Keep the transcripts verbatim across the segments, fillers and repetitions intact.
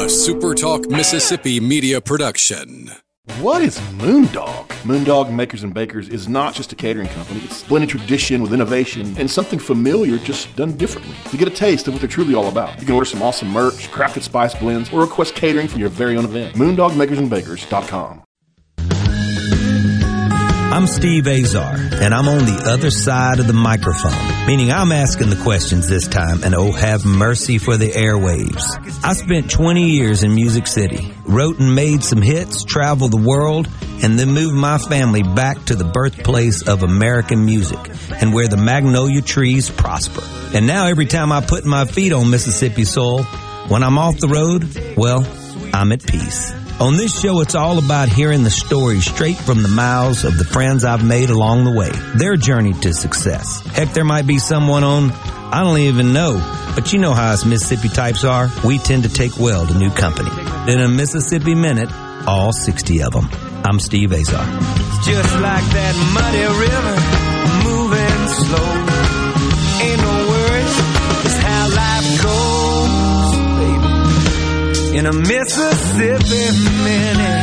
SuperTalk Mississippi media production. What is Moondog? Moondog Makers and Bakers is not just a catering company. It's blended tradition with innovation and something familiar just done differently. To get a taste of what they're truly all about, you can order some awesome merch, crafted spice blends, or request catering for your very own event. moondog makers and bakers dot com. I'm Steve Azar, and I'm on the other side of the microphone, meaning I'm asking the questions this time, and oh, have mercy for the airwaves. I spent twenty years in Music City, wrote and made some hits, traveled the world, and then moved my family back to the birthplace of American music and where the magnolia trees prosper. And now every time I put my feet on Mississippi soil, when I'm off the road, well, I'm at peace. On this show, it's all about hearing the stories straight from the mouths of the friends I've made along the way, their journey to success. Heck, there might be someone on I don't even know, but you know how us Mississippi types are. We tend to take well to new company. In a Mississippi Minute, all sixty of them. I'm Steve Azar. It's just like that muddy river, moving slow. Ain't no worries, it's how life goes, baby. In a Mississippi Minute.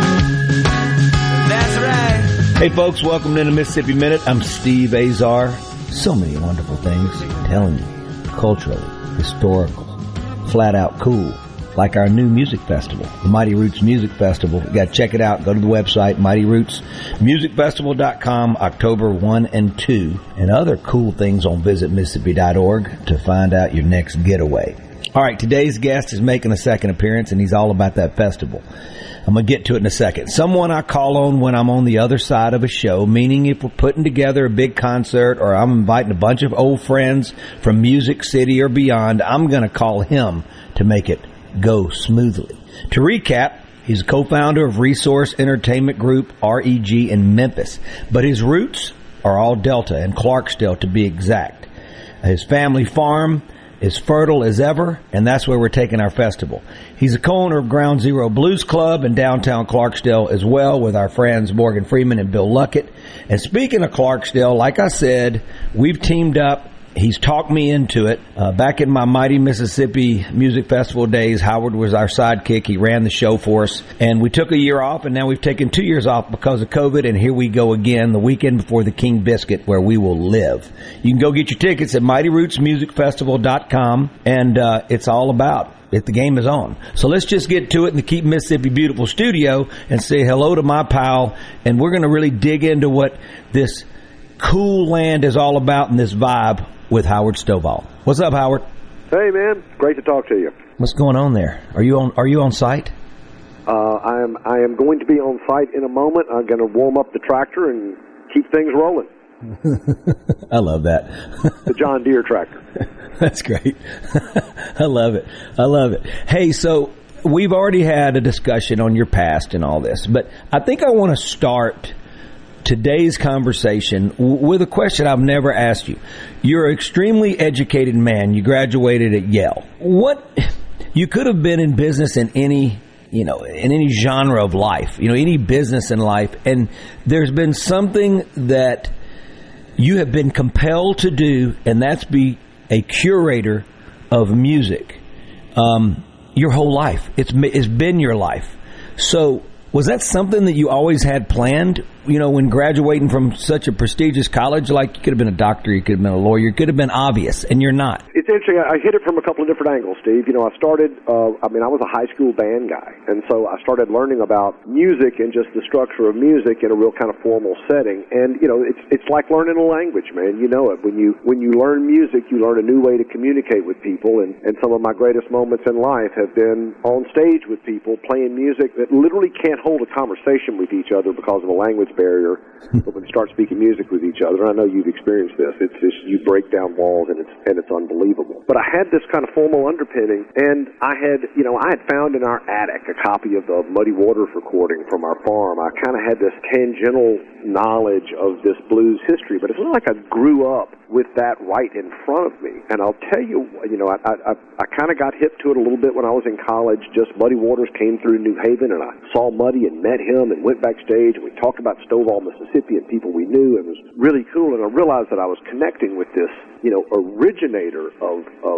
That's right. Hey folks, welcome to the Mississippi Minute. I'm Steve Azar. So many wonderful things. I'm telling you, culturally, historical, flat out cool. Like our new music festival, the Mighty Roots Music Festival. You got to check it out. Go to the website, mighty roots music festival dot com, October first and second, and other cool things on visit mississippi dot org to find out your next getaway. All right, today's guest is making a second appearance, and he's all about that festival. I'm going to get to it in a second. Someone I call on when I'm on the other side of a show, meaning if we're putting together a big concert or I'm inviting a bunch of old friends from Music City or beyond, I'm going to call him to make it go smoothly. To recap, he's a co-founder of Resource Entertainment Group, R E G, in Memphis. But his roots are all Delta and Clarksdale, to be exact. His family farm is fertile as ever, and that's where we're taking our festival. He's a co-owner of Ground Zero Blues Club in downtown Clarksdale as well, with our friends Morgan Freeman and Bill Luckett. And speaking of Clarksdale, like I said, we've teamed up. He's talked me into it. Uh, back in my Mighty Mississippi Music Festival days, Howard was our sidekick. He ran the show for us. And we took a year off, and now we've taken two years off because of COVID. And here we go again, the weekend before the King Biscuit, where we will live. You can go get your tickets at mighty roots music festival dot com. And uh, it's all about it. The game is on. So let's just get to it in the Keep Mississippi Beautiful studio and say hello to my pal. And we're going to really dig into what this cool land is all about and this vibe with Howard Stovall. What's up, Howard? Hey, man. Great to talk to you. What's going on there? Are you on Are you on site? Uh, I am I am going to be on site in a moment. I'm going to warm up the tractor and keep things rolling. I love that. The John Deere tractor. That's great. I love it. I love it. Hey, so we've already had a discussion on your past and all this, but I think I want to start today's conversation with a question I've never asked you. You're an extremely educated man. You graduated at Yale. What, you could have been in business in any, you know, in any genre of life, you know, any business in life. And there's been something that you have been compelled to do, and that's be a curator of music. Um, your whole life. It's, it's been your life. So was that something that you always had planned, you know, when graduating from such a prestigious college? Like, you could have been a doctor, you could have been a lawyer, it could have been obvious, and you're not. It's interesting. I hit it from a couple of different angles, Steve. You know, I started, uh, I mean, I was a high school band guy, and so I started learning about music and just the structure of music in a real kind of formal setting. And, you know, it's it's like learning a language, man. You know it. When you when you learn music, you learn a new way to communicate with people, and, and some of my greatest moments in life have been on stage with people playing music that literally can't hold a conversation with each other because of a language barrier. But when you start speaking music with each other, and I know you've experienced this, it's just, you break down walls, and it's and it's unbelievable. But I had this kind of formal underpinning, and I had, you know, I had found in our attic a copy of the Muddy Waters recording from our farm. I kind of had this tangential knowledge of this blues history, but it's not like I grew up with that right in front of me. And I'll tell you, you know, I I, I kind of got hip to it a little bit when I was in college. Just Muddy Waters came through New Haven, and I saw Muddy and met him and went backstage, and we talked about Stovall, Mississippi, and people we knew. It was really cool, and I realized that I was connecting with this, you know, originator of, of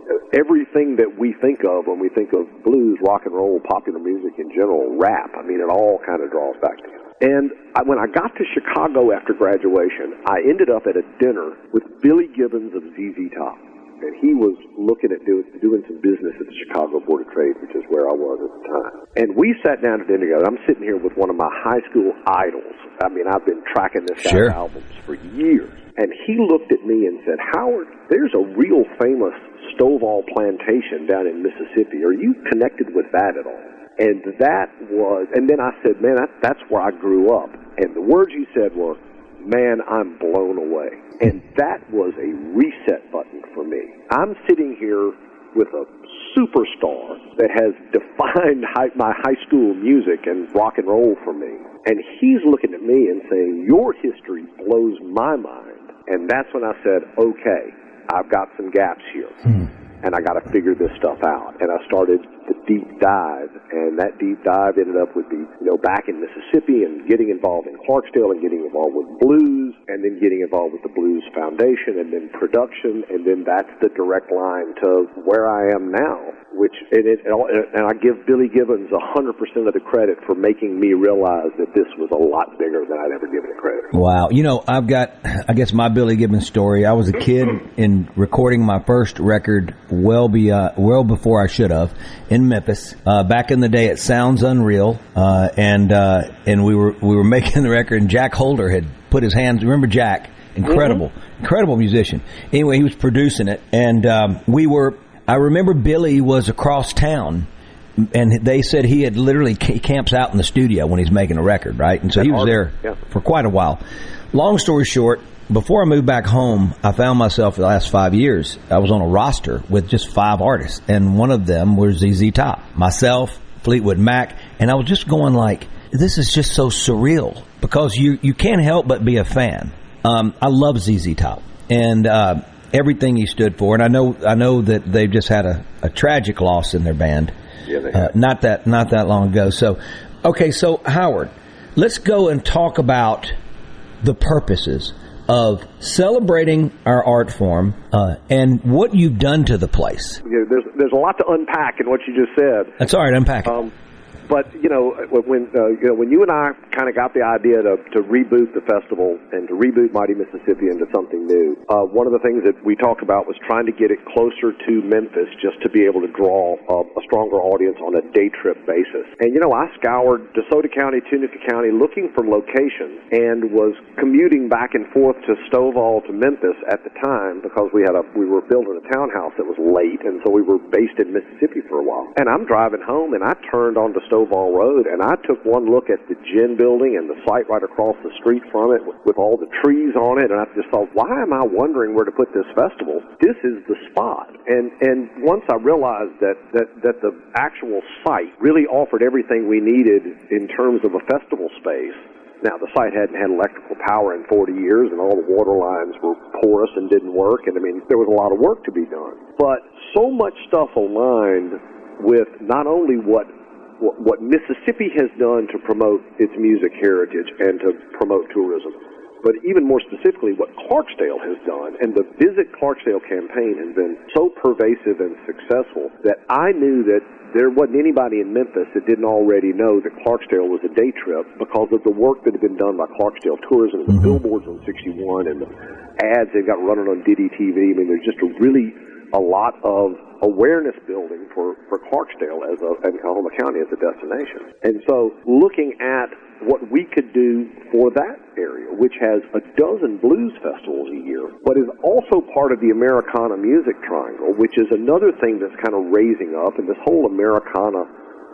everything that we think of when we think of blues, rock and roll, popular music in general, rap, I mean, it all kind of draws back to him. And I, when I got to Chicago after graduation, I ended up at a dinner with Billy Gibbons of Z Z Top. And he was looking at do, doing some business at the Chicago Board of Trade, which is where I was at the time. And we sat down at dinner together. I'm sitting here with one of my high school idols. I mean, I've been tracking this guy's sure. albums for years. And he looked at me and said, Howard, there's a real famous Stovall plantation down in Mississippi. Are you connected with that at all? And that was, and then I said, man, that, that's where I grew up. And the words you said were, man, I'm blown away. And that was a reset button for me. I'm sitting here with a superstar that has defined high, my high school music and rock and roll for me. And he's looking at me and saying, your history blows my mind. And that's when I said, okay, I've got some gaps here. Hmm. And I got to figure this stuff out. And I started the deep dive, and that deep dive ended up with the, you know, back in Mississippi and getting involved in Clarksdale and getting involved with blues, and then getting involved with the Blues Foundation, and then production, and then that's the direct line to where I am now. Which and, it, and I give Billy Gibbons a hundred percent of the credit for making me realize that this was a lot bigger than I'd ever given it credit. Wow, you know, I've got, I guess, my Billy Gibbons story. I was a kid in recording my first record well be uh, well before I should have in Memphis. Uh, back in the day, it sounds unreal, uh, and uh, and we were we were making the record, and Jack Holder had put his hands. Remember Jack? Incredible, mm-hmm. incredible musician. Anyway, he was producing it, and um, we were. I remember Billy was across town, and they said he had literally he camps out in the studio when he's making a record, right? And so he was there yeah. for quite a while. Long story short, before I moved back home, I found myself for the last five years, I was on a roster with just five artists, and one of them was Z Z Top, myself, Fleetwood Mac, and I was just going like, this is just so surreal, because you, you can't help but be a fan. Um, I love Z Z Top, and uh, everything he stood for, and I know I know that they've just had a, a tragic loss in their band, yeah, they uh, not that not that long ago. So, okay, so Howard, let's go and talk about the purposes of celebrating our art form uh, and what you've done to the place. Yeah, there's there's a lot to unpack in what you just said. That's all right, unpack it. Um, But, you know, when uh, you know, when you and I kind of got the idea to, to reboot the festival and to reboot Mighty Mississippi into something new, uh, one of the things that we talked about was trying to get it closer to Memphis just to be able to draw uh, a stronger audience on a day trip basis. And, you know, I scoured DeSoto County, Tunica County looking for locations and was commuting back and forth to Stovall to Memphis at the time because we had a we were building a townhouse that was late, and so we were based in Mississippi for a while. And I'm driving home, and I turned onto Stovall Stovall Road, and I took one look at the Gin building and the site right across the street from it with, with all the trees on it, and I just thought, why am I wondering where to put this festival? This is the spot. And and once I realized that, that, that the actual site really offered everything we needed in terms of a festival space. Now, the site hadn't had electrical power in forty years, and all the water lines were porous and didn't work, and I mean, there was a lot of work to be done. But so much stuff aligned with not only what what Mississippi has done to promote its music heritage and to promote tourism, but even more specifically what Clarksdale has done. And the Visit Clarksdale campaign has been so pervasive and successful that I knew that there wasn't anybody in Memphis that didn't already know that Clarksdale was a day trip because of the work that had been done by Clarksdale Tourism, the mm-hmm. billboards on sixty-one and the ads they've got running on Diddy T V. I mean, there's just a really a lot of awareness building for, for Clarksdale as a, and Kahoma County as a destination. And so looking at what we could do for that area, which has a dozen blues festivals a year, but is also part of the Americana Music Triangle, which is another thing that's kind of raising up, and this whole Americana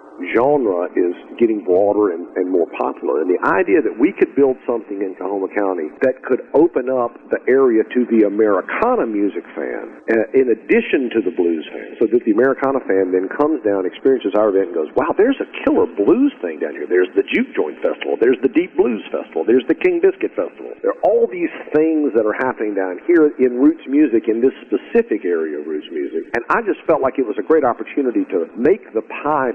genre is getting broader and, and more popular. And the idea that we could build something in Kahoma County that could open up the area to the Americana music fan, uh, in addition to the blues fan, so that the Americana fan then comes down, experiences our event, and goes, wow, there's a killer blues thing down here. There's the Juke Joint Festival. There's the Deep Blues Festival. There's the King Biscuit Festival. There are all these things that are happening down here in roots music, in this specific area of roots music. And I just felt like it was a great opportunity to make the pie bigger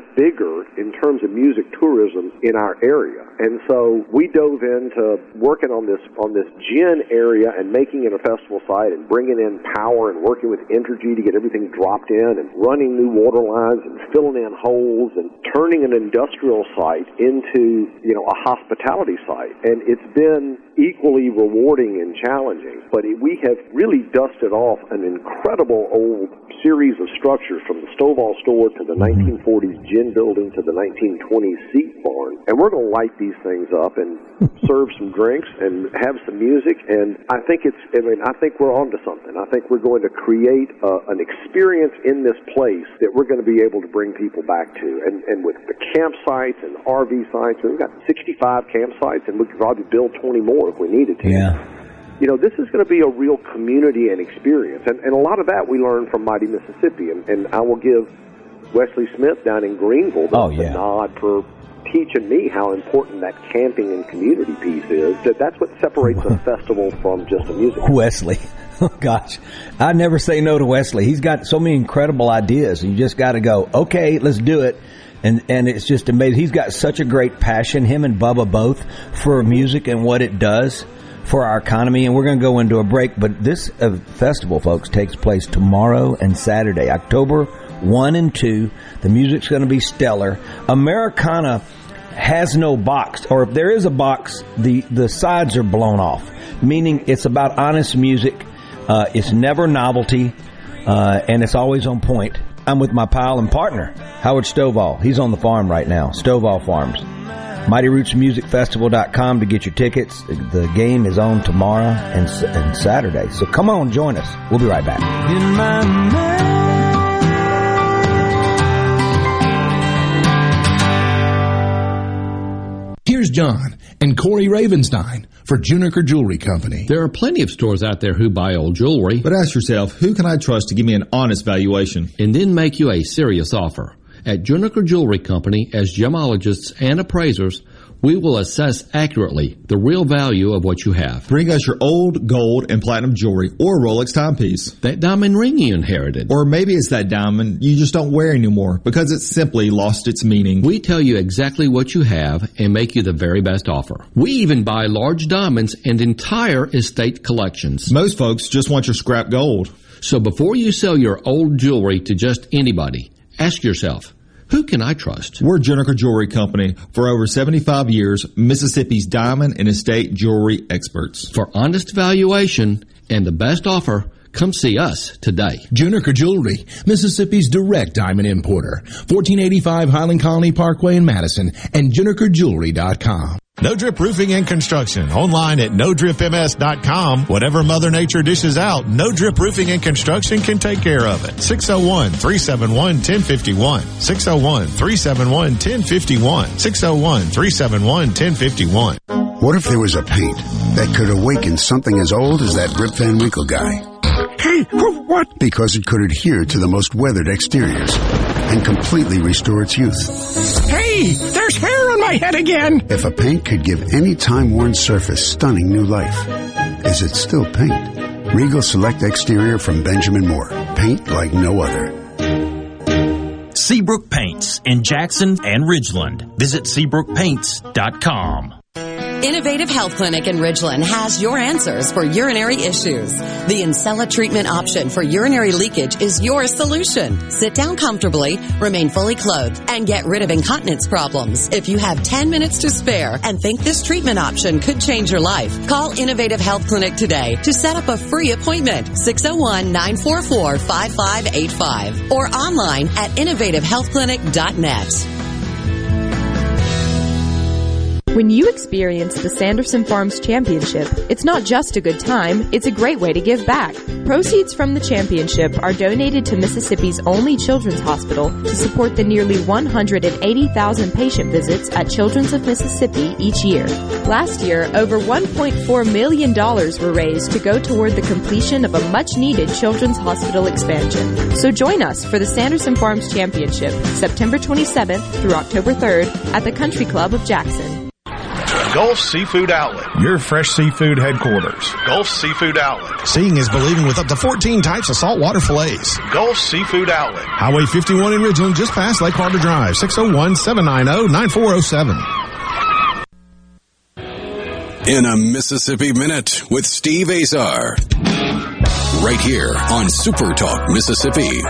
future in terms of music tourism in our area. And so we dove into working on this on this gin area and making it a festival site and bringing in power and working with Entergy to get everything dropped in and running new water lines and filling in holes and turning an industrial site into, you know, a hospitality site. And it's been equally rewarding and challenging, but it, we have really dusted off an incredible old series of structures from the Stovall store to the nineteen forties gin building to the nineteen twenties seat barn, and we're going to light these things up and serve some drinks and have some music. And I think it's I mean I think we're onto something. I think we're going to create uh, an experience in this place that we're going to be able to bring people back to. And and with the campsites and R V sites, we've got sixty-five campsites, and we could probably build twenty more if we needed to. Yeah. You know, this is going to be a real community and experience. And, and a lot of that we learned from Mighty Mississippi. And, and I will give Wesley Smith down in Greenville the, oh, yeah. the nod for teaching me how important that camping and community piece is. That that's what separates a festival from just a music. Wesley. Oh, gosh. I never say no to Wesley. He's got so many incredible ideas. And you just got to go, okay, let's do it. And and it's just amazing. He's got such a great passion, him and Bubba both, for music and what it does for our economy. And we're going to go into a break. But this uh, festival, folks, takes place tomorrow and Saturday, October first and second. The music's going to be stellar. Americana has no box, or if there is a box, the, the sides are blown off, meaning it's about honest music. Uh, it's never novelty, uh, and it's always on point. I'm with my pal and partner, Howard Stovall. He's on the farm right now, Stovall Farms. Mighty Roots Music Festival dot com to get your tickets. The game is on tomorrow and, and Saturday. So come on, join us. We'll be right back. In my mind. Here's John and Corey Ravenstein for Juniker Jewelry Company. There are plenty of stores out there who buy old jewelry. But ask yourself, who can I trust to give me an honest valuation? And then make you a serious offer. At Juniker Jewelry Company, as gemologists and appraisers, we will assess accurately the real value of what you have. Bring us your old gold and platinum jewelry or Rolex timepiece. That diamond ring you inherited. Or maybe it's that diamond you just don't wear anymore because it's simply lost its meaning. We tell you exactly what you have and make you the very best offer. We even buy large diamonds and entire estate collections. Most folks just want your scrap gold. So before you sell your old jewelry to just anybody, ask yourself, who can I trust? We're Juniker Jewelry Company. For over seventy-five years, Mississippi's diamond and estate jewelry experts. For honest valuation and the best offer, come see us today. Juniker Jewelry, Mississippi's direct diamond importer. fourteen eighty-five Highland Colony Parkway in Madison and Juniker Jewelry dot com. No Drip Roofing and Construction. Online at no drip m s dot com. Whatever Mother Nature dishes out, No Drip Roofing and Construction can take care of it. six oh one, three seven one, one oh five one. six oh one, three seven one, one oh five one. six oh one, three seven one, one oh five one. What if there was a paint that could awaken something as old as that Rip Van Winkle guy? Hey, what? Because it could adhere to the most weathered exteriors and completely restore its youth. Hey, there's hair on my head again. If a paint could give any time-worn surface stunning new life, is it still paint? Regal Select Exterior from Benjamin Moore. Paint like no other. Seabrook Paints in Jackson and Ridgeland. Visit seabrook paints dot com. Innovative Health Clinic in Ridgeland has your answers for urinary issues. The Encella treatment option for urinary leakage is your solution. Sit down comfortably, remain fully clothed, and get rid of incontinence problems. If you have ten minutes to spare and think this treatment option could change your life, call Innovative Health Clinic today to set up a free appointment. six oh one, nine four four, five five eight five or online at innovative health clinic dot net. When you experience the Sanderson Farms Championship, it's not just a good time, it's a great way to give back. Proceeds from the championship are donated to Mississippi's only children's hospital to support the nearly one hundred eighty thousand patient visits at Children's of Mississippi each year. Last year, over one point four million dollars were raised to go toward the completion of a much-needed children's hospital expansion. So join us for the Sanderson Farms Championship, September twenty-seventh through October third at the Country Club of Jackson. Gulf Seafood Outlet, your fresh seafood headquarters. Gulf Seafood Outlet. Seeing is believing with up to fourteen types of saltwater fillets. Gulf Seafood Outlet. Highway fifty-one in Ridgeland, just past Lake Harbor Drive, six oh one, seven nine oh, nine four oh seven. In a Mississippi Minute with Steve Azar. Right here on Super Talk Mississippi.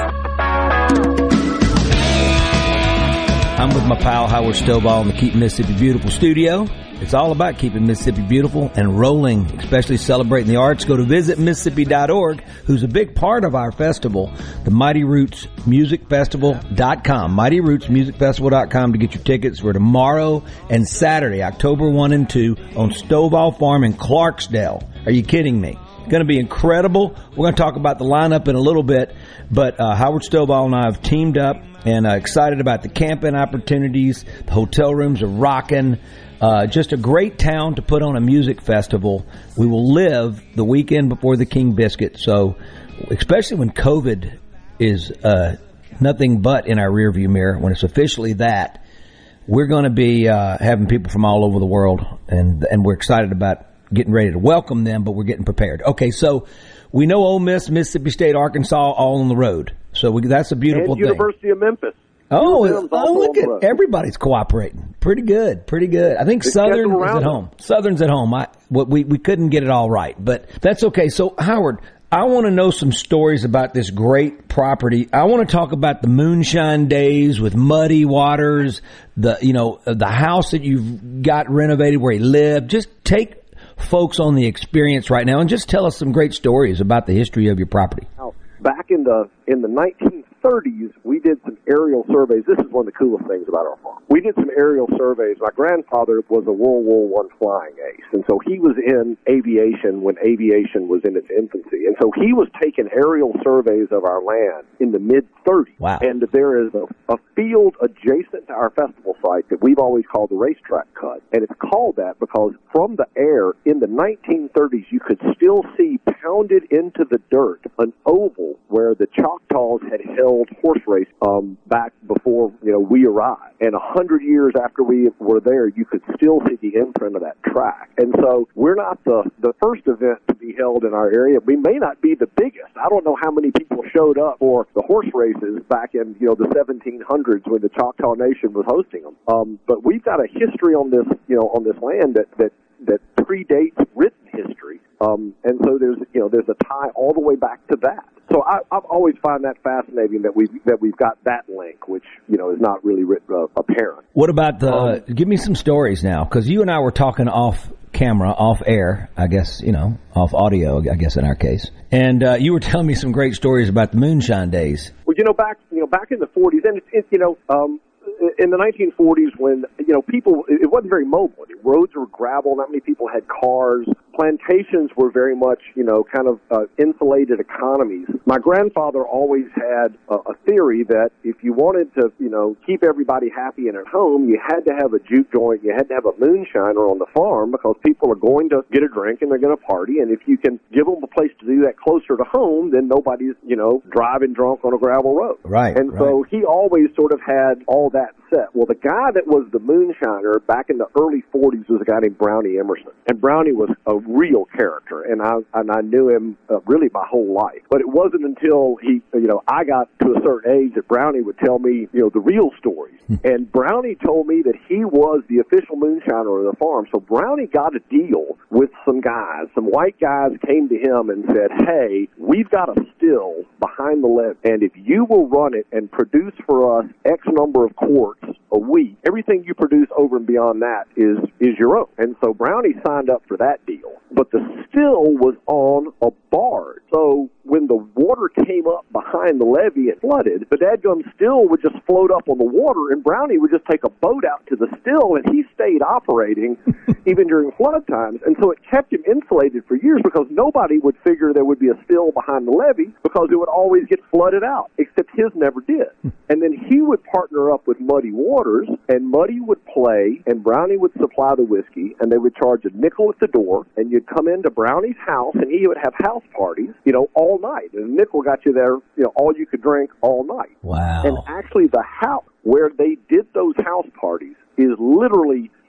I'm with my pal Howard Stovall in the Keep Mississippi Beautiful studio. It's all about keeping Mississippi beautiful and rolling, especially celebrating the arts. Go to visit Mississippi dot org, who's a big part of our festival, the Mighty Roots Music Festival dot com. Mighty Roots Music Festival dot com to get your tickets for tomorrow and Saturday, October first and second, on Stovall Farm in Clarksdale. Are you kidding me? Going to be incredible. We're going to talk about the lineup in a little bit, but uh, Howard Stovall and I have teamed up and uh, excited about the camping opportunities. The hotel rooms are rocking. Uh, just a great town to put on a music festival. We will live the weekend before the King Biscuit. So, especially when COVID is uh, nothing but in our rearview mirror, when it's officially that, we're going to be uh, having people from all over the world, and and we're excited about getting ready to welcome them, but we're getting prepared. Okay, so we know Ole Miss, Mississippi State, Arkansas, all on the road. So we, that's a beautiful and thing. University of Memphis. Oh, oh look at everybody's cooperating. Pretty good, pretty good. I think Southern is at home. Southern's at home. I, we we couldn't get it all right, but that's okay. So, Howard, I want to know some stories about this great property. I want to talk about the moonshine days with Muddy Waters, the you know the house that you've got renovated where he lived. Just take folks on the experience right now and just tell us some great stories about the history of your property. Back in the in the nineteen thirties, we did some aerial surveys. This is one of the coolest things about our farm. We did some aerial surveys. My grandfather was a World War One flying ace, and so he was in aviation when aviation was in its infancy. And so he was taking aerial surveys of our land in the mid-thirties. Wow. And there is a, a field adjacent to our festival site that we've always called the racetrack cut. And it's called that because from the air in the nineteen thirties, you could still see pounded into the dirt an oval where the Choctaws had held horse race um, back before, you know, we arrived. And a hundred years after we were there, you could still see the imprint of that track. And so we're not the, the first event to be held in our area. We may not be the biggest. I don't know how many people showed up for the horse races back in, you know, the seventeen hundreds when the Choctaw Nation was hosting them. Um, but we've got a history on this, you know, on this land that, that, that predates written history. Um, and so there's, you know, there's a tie all the way back to that. So I, I've always found that fascinating that we've, that we've got that link, which, you know, is not really written, uh, apparent. What about the, um, give me some stories now, because you and I were talking off camera, off air, I guess, you know, off audio, I guess in our case. And uh, you were telling me some great stories about the moonshine days. Well, you know, back, you know, back in the forties, and it's, it's you know, um, in the nineteen forties when, you know, people, it wasn't very mobile. Roads were gravel. Not many people had cars. Plantations were very much, you know, kind of uh, insulated economies. My grandfather always had a, a theory that if you wanted to, you know, keep everybody happy and at home, you had to have a juke joint. You had to have a moonshiner on the farm because people are going to get a drink and they're going to party. And if you can give them a place to do that closer to home, then nobody's, you know, driving drunk on a gravel road. Right. And right. so he always sort of had all that set. Well, the guy that was the moonshiner back in the early forties was a guy named Brownie Emerson. And Brownie was a real character, and I and I knew him uh, really my whole life. But it wasn't until he, you know, I got to a certain age that Brownie would tell me, you know, the real stories. And Brownie told me that he was the official moonshiner of the farm. So Brownie got a deal with some guys. Some white guys came to him and said, hey, we've got a still behind the levee, and if you will run it and produce for us X number of quarts a week, everything you produce over and beyond that is is your own. And so Brownie signed up for that deal. But the still was on a barge. So when the water came up behind the levee and flooded, the dadgum still would just float up on the water, and Brownie would just take a boat out to the still, and he stayed operating even during flood times. And so it kept him insulated for years because nobody would figure there would be a still behind the levee because it would always get flooded out, except his never did. And then he would partner up with Muddy Waters, and Muddy would play, and Brownie would supply the whiskey, and they would charge a nickel at the door, and you'd come into Brownie's house, and he would have house parties, you know, all night. And a nickel got you there, you know, all you could drink all night. Wow. And actually the house where they did those house parties is literally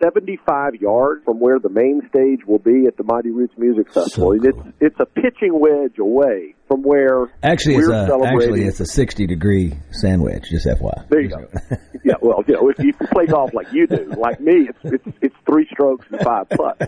seventy-five yards from where the main stage will be at the Mighty Roots Music Festival. So cool. It's it's a pitching wedge away from where actually we're it's a, celebrating. Actually, it's a sixty degree sandwich. Just F Y I. There you go. Yeah, well, you know, if you play golf like you do, like me, it's it's, it's three strokes and five putts.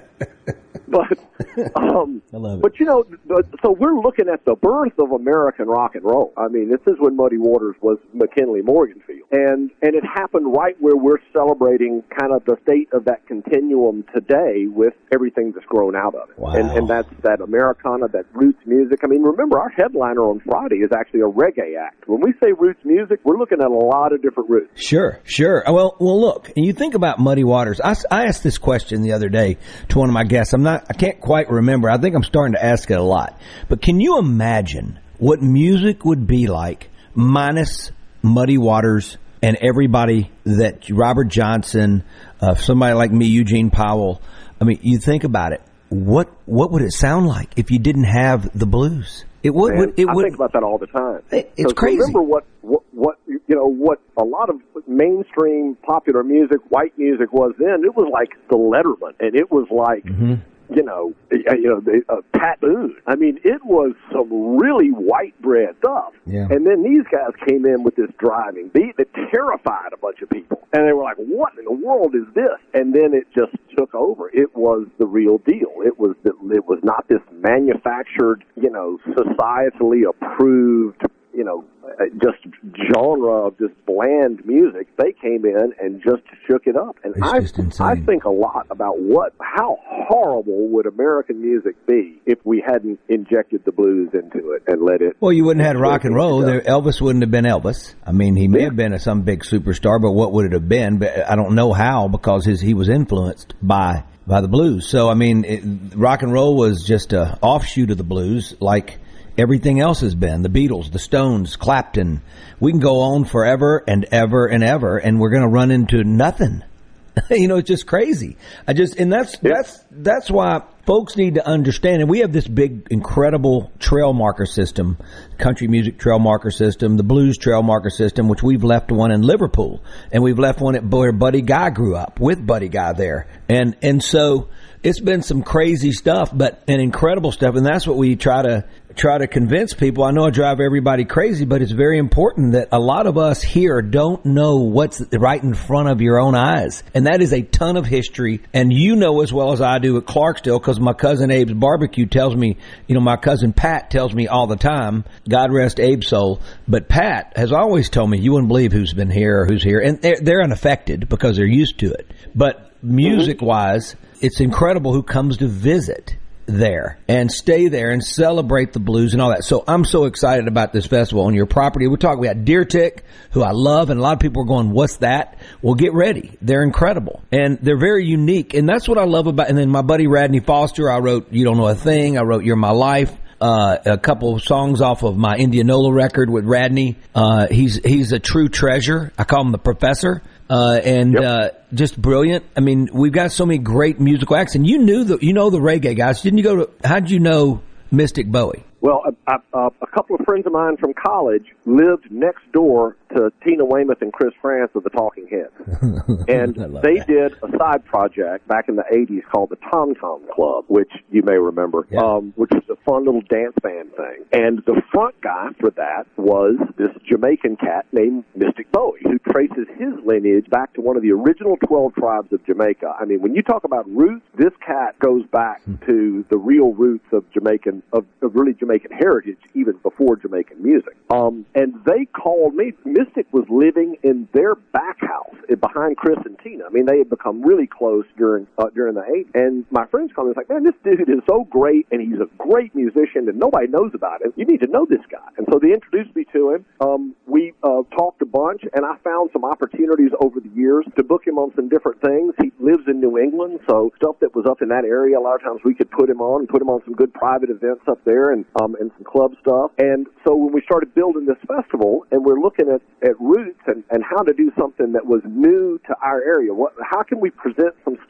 But, um, I love it. But you know, the, so we're looking at the birth of American rock and roll. I mean, this is when Muddy Waters was McKinley Morganfield, and and it happened right where we're celebrating kind of the state of that continuum today with everything that's grown out of it. Wow. And and that's that Americana, that roots music. I mean, remember our headliner on Friday is actually a reggae act. When we say roots music, we're looking at a lot of different roots. Sure, sure. Well, well, look, and you think about Muddy Waters. I, I asked this question the other day to one of my guests. I'm not. I can't quite remember. I think I'm starting to ask it a lot. But can you imagine what music would be like minus Muddy Waters and everybody that Robert Johnson, uh, somebody like me, Eugene Powell? I mean, you think about it. What what would it sound like if you didn't have the blues? It would. Man, it I would, think about that all the time. It, it's so crazy. Remember what, what what you know what a lot of mainstream popular music, white music was then. It was like the Letterman, and it was like. Mm-hmm. You know, you know, the, uh, Pat Boone. I mean, it was some really white bread stuff. Yeah. And then these guys came in with this driving beat that terrified a bunch of people. And they were like, what in the world is this? And then it just took over. It was the real deal. It was the, it was not this manufactured, you know, societally approved, you know, just genre of just bland music. They came in and just shook it up. And I, I think a lot about what, how horrible would American music be if we hadn't injected the blues into it and let it. Well, you wouldn't have had rock and roll. There, Elvis wouldn't have been Elvis. I mean, he may yeah. have been a, some big superstar, but what would it have been? But I don't know how, because his, he was influenced by by the blues. So, I mean, it, rock and roll was just a offshoot of the blues, like everything else has been. The Beatles, the Stones, Clapton. We can go on forever and ever and ever, and we're going to run into nothing. You know, it's just crazy. I just, and that's, yeah. that's, that's why folks need to understand. And we have this big, incredible trail marker system, country music trail marker system, the blues trail marker system, which we've left one in Liverpool, and we've left one at where Buddy Guy grew up, with Buddy Guy there. And, and so it's been some crazy stuff, but an incredible stuff. And that's what we try to, try to convince people. I know I drive everybody crazy, but it's very important that a lot of us here don't know what's right in front of your own eyes. And that is a ton of history. And you know as well as I do at Clarksdale, because my cousin Abe's barbecue tells me, you know, my cousin Pat tells me all the time, God rest Abe's soul. But Pat has always told me, you wouldn't believe who's been here or who's here. And they're, they're unaffected because they're used to it. But music-wise, it's incredible who comes to visit there and stay there and celebrate the blues and all that. So I'm so excited about this festival on your property. We're talking about Deer Tick, who I love, and a lot of people are going, what's that? Well, get ready. They're incredible, and they're very unique, and that's what I love about. And then my buddy Radney Foster, I wrote You Don't Know a Thing. I wrote You're My Life. Uh, a couple of songs off of my Indianola record with Radney. Uh, he's he's a true treasure. I call him the professor. Uh, and, yep. uh, just brilliant. I mean, we've got so many great musical acts, and you knew the, you know, the reggae guys. Didn't you go to, how'd you know Mystic Bowie? Well, I, I, a couple of friends of mine from college lived next door to Tina Weymouth and Chris France of the Talking Heads. And they that. did a side project back in the eighties called the Tom Tom Club, which you may remember, yeah. um, which was a fun little dance band thing. And the front guy for that was this Jamaican cat named Mystic Bowie, who traces his lineage back to one of the original twelve tribes of Jamaica. I mean, when you talk about roots, this cat goes back hmm. to the real roots of Jamaican, of, of really Jamaican heritage, even before Jamaican music. Um, and they called me. Mystic was living in their back house behind Chris and Tina. I mean, they had become really close during uh, during the eighties. And my friends called me. It's like, man, this dude is so great, and he's a great musician, and nobody knows about him. You need to know this guy. And so they introduced me to him. Um, we uh, talked a bunch, and I found some opportunities over the years to book him on some different things. He lives in New England, so stuff that was up in that area, a lot of times we could put him on and put him on some good private events up there, and um, and some club stuff. And so when we started building this festival, and we're looking at, at roots and, and how to do something that was new to our area, what, how can we present some stuff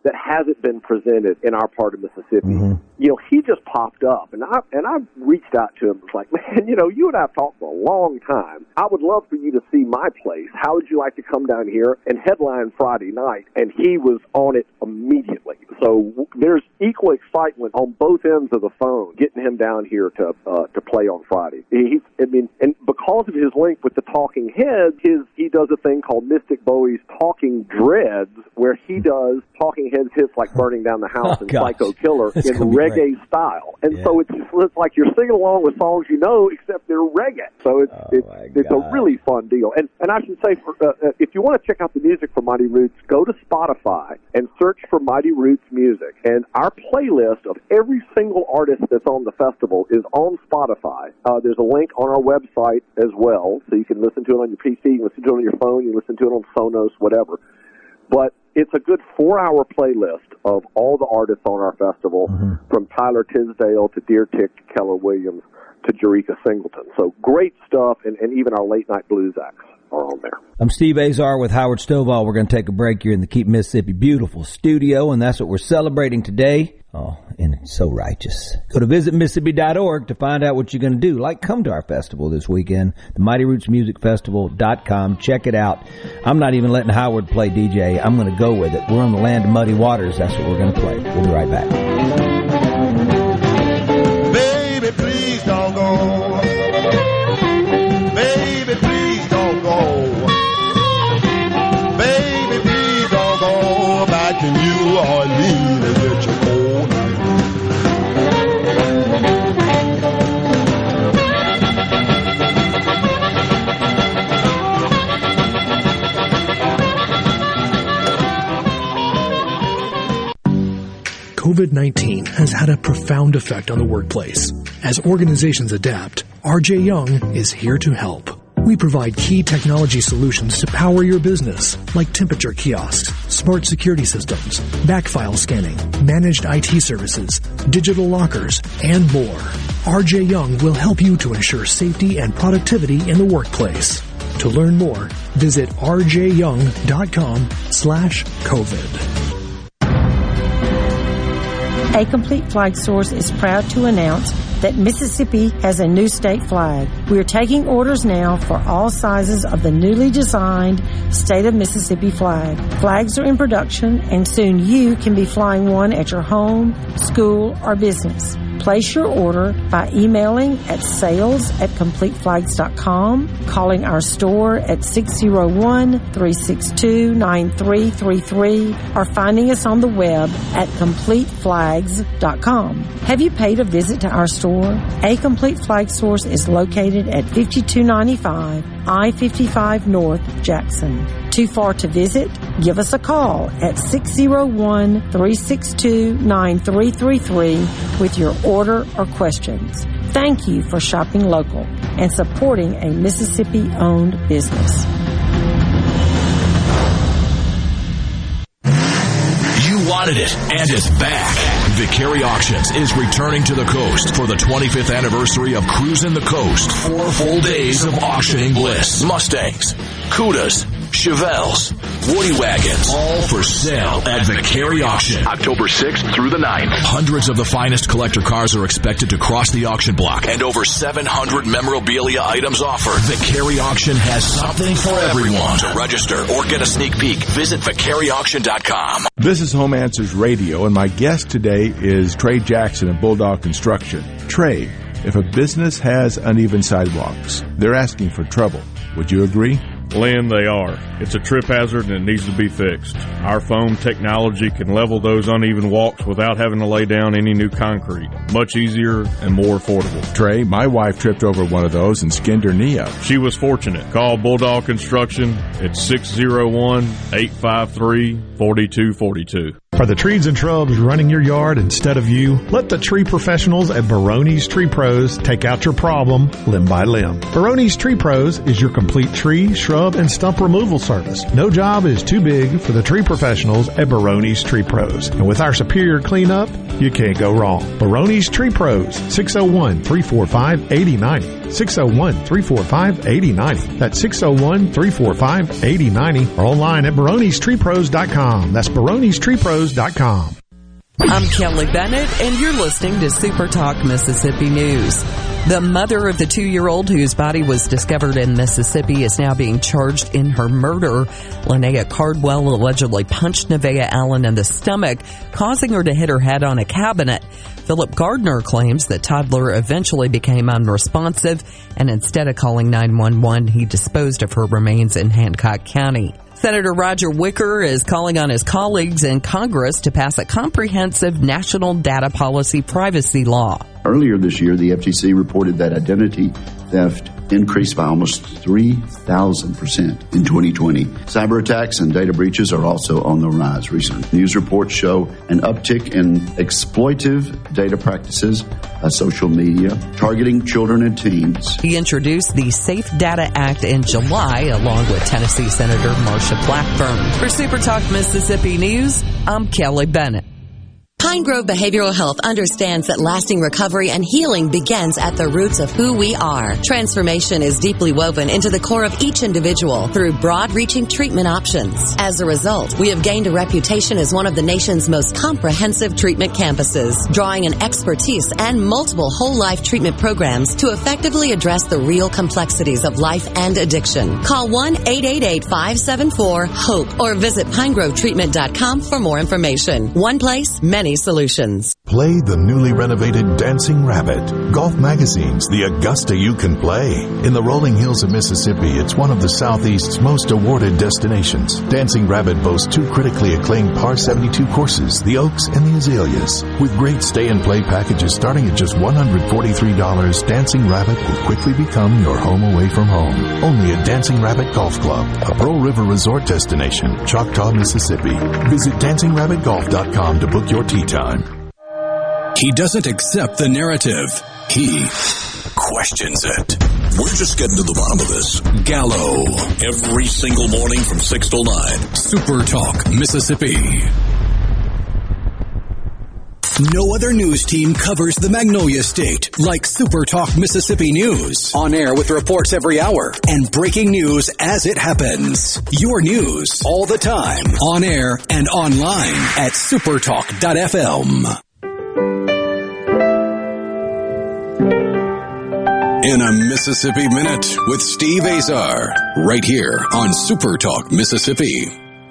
that hasn't been presented in our part of Mississippi. Mm-hmm. You know, he just popped up, and I and I reached out to him. It's like, man, you know, you and I have talked for a long time. I would love for you to see my place. How would you like to come down here and headline Friday night? And he was on it immediately. So there's equal excitement on both ends of the phone getting him down here to uh, to play on Friday. He's, I mean, and because of his link with the Talking Heads, his he does a thing called Mystic Bowie's Talking Dreads, where he does Talking Heads hits like Burning Down the House oh, and gosh. Psycho Killer That's in reggae great. style. And yeah. so it's it's like you're singing along with songs you know, except they're reggae. So it's oh, it's, it's a really fun deal. And and I should say, for, uh, if you want to check out the music for Mighty Roots, go to Spotify and search for Mighty Roots music. And our playlist of every single artist that's on the festival is on Spotify. Uh, there's a link on our website as well, so you can listen to it on your P C, you can listen to it on your phone, you can listen to it on Sonos, whatever. But it's a good four-hour playlist of all the artists on our festival, mm-hmm. from Tyler Tisdale to Deer Tick to Keller Williams to Jericka Singleton. So great stuff, and, and even our late-night blues acts are on there. I'm Steve Azar with Howard Stovall. We're going to take a break here in the Keep Mississippi Beautiful studio, and that's what we're celebrating today. Oh, and it's so righteous. Go to visit Mississippi dot org to find out what you're going to do. Like, come to our festival this weekend, the Mighty Roots Music Festival dot com. Check it out. I'm not even letting Howard play D J. I'm going to go with it. We're on the land of muddy waters. That's what we're going to play. We'll be right back. Baby, please don't go. Baby, please don't go. Baby, please don't go back to New Orleans and get your cold. COVID nineteen has had a profound effect on the workplace. As organizations adapt, R J Young is here to help. We provide key technology solutions to power your business, like temperature kiosks, smart security systems, backfile scanning, managed I T services, digital lockers, and more. R J Young will help you to ensure safety and productivity in the workplace. To learn more, visit r j young dot com slash covid. A Complete Flag Source is proud to announce that Mississippi has a new state flag. We are taking orders now for all sizes of the newly designed State of Mississippi flag. Flags are in production, and soon you can be flying one at your home, school, or business. Place your order by emailing at sales at complete flags dot com, calling our store at six oh one, three six two, nine three three three, or finding us on the web at complete flags dot com. Have you paid a visit to our store? A Complete Flag Source is located at fifty-two ninety-five I fifty-five North, Jackson. Too far to visit? Give us a call at six oh one, three six two, nine three three three with your order or questions. Thank you for shopping local and supporting a Mississippi-owned business. You wanted it, and it's back. Vicari Auctions is returning to the coast for the twenty-fifth anniversary of Cruising the Coast. Four full days of auctioning bliss. Mustangs, Cudas, Chevelles, Woody Wagons, all for sale at Vicari Auction. October sixth through the ninth. Hundreds of the finest collector cars are expected to cross the auction block, and over seven hundred memorabilia items offered. Vicari Auction has something for everyone. To register or get a sneak peek, visit vicari auction dot com. This is Home Answers Radio, and my guest today is Trey Jackson of Bulldog Construction. Trey, if a business has uneven sidewalks, they're asking for trouble. Would you agree? Lynn, they are. It's a trip hazard and it needs to be fixed. Our foam technology can level those uneven walks without having to lay down any new concrete. Much easier and more affordable. Trey, my wife tripped over one of those and skinned her knee up. She was fortunate. Call Bulldog Construction at six oh one, eight five three, four two four two. Are the trees and shrubs running your yard instead of you? Let the tree professionals at Barone's Tree Pros take out your problem limb by limb. Barone's Tree Pros is your complete tree, shrub, and stump removal service. No job is too big for the tree professionals at Barone's Tree Pros. And with our superior cleanup, you can't go wrong. Barone's Tree Pros, six oh one, three four five, eight oh nine oh. six oh one, three four five, eight oh nine oh. That's six oh one, three four five, eight oh nine oh. Or online at barones tree pros dot com. That's barones tree pros pros dot com. I'm Kelly Bennett, and you're listening to Super Talk Mississippi News. The mother of the two-year-old whose body was discovered in Mississippi is now being charged in her murder. Linnea Cardwell allegedly punched Nevaeh Allen in the stomach, causing her to hit her head on a cabinet. Philip Gardner claims the toddler eventually became unresponsive, and instead of calling nine one one, he disposed of her remains in Hancock County. Senator Roger Wicker is calling on his colleagues in Congress to pass a comprehensive national data policy privacy law. Earlier this year, the F T C reported that identity theft increased by almost three thousand percent in twenty twenty. Cyber attacks and data breaches are also on the rise. Recent news reports show an uptick in exploitive data practices, uh, social media, targeting children and teens. He introduced the Safe Data Act in July, along with Tennessee Senator Marsha Blackburn. For Super Talk Mississippi News, I'm Kelly Bennett. Pine Grove Behavioral Health understands that lasting recovery and healing begins at the roots of who we are. Transformation is deeply woven into the core of each individual through broad-reaching treatment options. As a result, we have gained a reputation as one of the nation's most comprehensive treatment campuses, drawing an expertise and multiple whole-life treatment programs to effectively address the real complexities of life and addiction. Call one eight eight eight, five seven four, HOPE or visit pine grove treatment dot com for more information. One place, many solutions. Play the newly renovated Dancing Rabbit. Golf Magazine's The Augusta You Can Play. In the rolling hills of Mississippi, it's one of the Southeast's most awarded destinations. Dancing Rabbit boasts two critically acclaimed par seventy-two courses, the Oaks and the Azaleas. With great stay-and-play packages starting at just one hundred forty-three dollars, Dancing Rabbit will quickly become your home away from home. Only at Dancing Rabbit Golf Club, a Pearl River resort destination, Choctaw, Mississippi. Visit dancing rabbit golf dot com to book your tee time. He doesn't accept the narrative. He questions it. We're just getting to the bottom of this. Gallo. Every single morning from six till nine. Super Talk Mississippi. No other news team covers the Magnolia State like Super Talk Mississippi News. On air with reports every hour and breaking news as it happens. Your news all the time. On air and online at supertalk dot f m. In a Mississippi Minute with Steve Azar, right here on Super Talk Mississippi.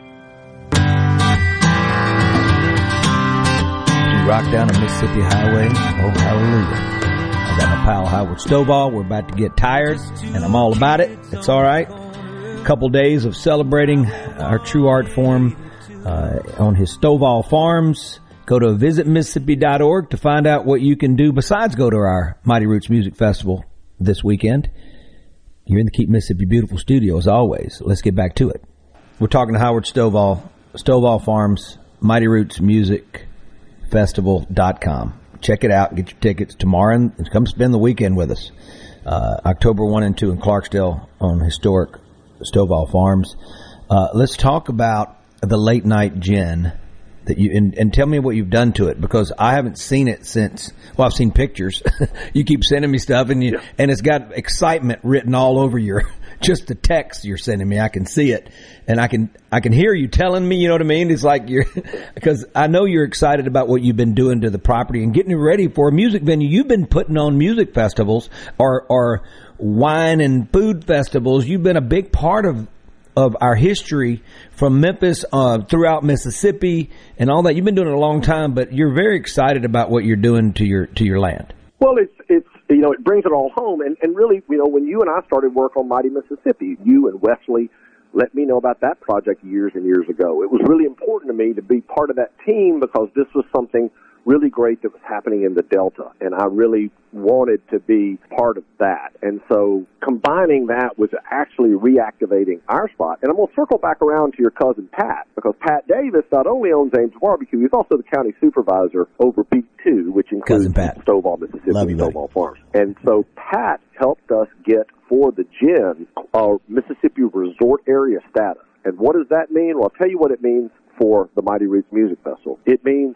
Rock down a Mississippi highway. Oh, hallelujah. I got my pal Howard Stovall. We're about to get tired, and I'm all about it. It's all right. A couple days of celebrating our true art form uh, on his Stovall Farms. Go to visit mississippi dot org to find out what you can do besides go to our Mighty Roots Music Festival this weekend. You're in the Keep Mississippi Beautiful studio as always. Let's get back to it. We're talking to Howard Stovall, Stovall Farms, Mighty Roots Music Festival dot com. Check it out. Get your tickets tomorrow and come spend the weekend with us. Uh, October first and second in Clarksdale on historic Stovall Farms. Uh, let's talk about the late night gin that you and, and tell me what you've done to it, because I haven't seen it since. Well, I've seen pictures. You keep sending me stuff, and you yeah. and it's got excitement written all over your just the text you're sending me. I can see it, and I can I can hear you telling me. You know what I mean? It's like you're because I know you're excited about what you've been doing to the property and getting it ready for a music venue. You've been putting on music festivals or or wine and food festivals. You've been a big part of. of our history from Memphis uh, throughout Mississippi and all that. You've been doing it a long time, but you're very excited about what you're doing to your to your land. Well, it's it's you know it brings it all home, and and really you know when you and I started work on Mighty Mississippi, you and Wesley let me know about that project years and years ago. It was really important to me to be part of that team because this was something really great that was happening in the Delta, and I really wanted to be part of that. And so combining that with actually reactivating our spot, and I'm going to circle back around to your cousin Pat, because Pat Davis not only owns Ames Barbecue, he's also the county supervisor over B two, which includes Stovall, Mississippi, and Stovall Farms. And so Pat helped us get for the gin our Mississippi resort area status. And what does that mean? Well, I'll tell you what it means for the Mighty Roots Music Festival. It means